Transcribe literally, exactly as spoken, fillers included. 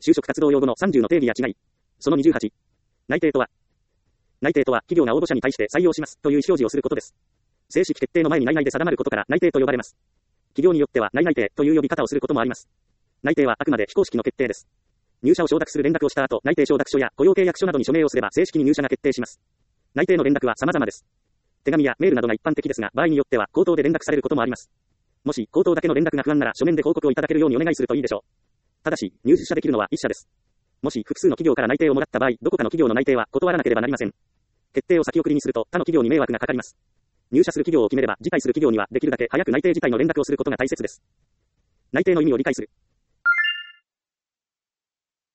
就職活動用語のさんじゅうの定義や違い。そのにじゅうはち。内定とは。内定とは、企業が応募者に対して採用しますという意思表示をすることです。正式決定の前に内々で定まることから内定と呼ばれます。企業によっては内々定という呼び方をすることもあります。内定はあくまで非公式の決定です。入社を承諾する連絡をした後、内定承諾書や雇用契約書などに署名をすれば正式に入社が決定します。内定の連絡は様々です。手紙やメールなどが一般的ですが、場合によっては口頭で連絡されることもあります。もし口頭だけの連絡が不安なら書面で報告をいただけるようにお願いするといいでしょう。ただし、入社できるのはいっ社です。もし複数の企業から内定をもらった場合、どこかの企業の内定は断らなければなりません。決定を先送りにすると他の企業に迷惑がかかります。入社する企業を決めれば辞退する企業にはできるだけ早く内定辞退の連絡をすることが大切です。内定の意味を理解する。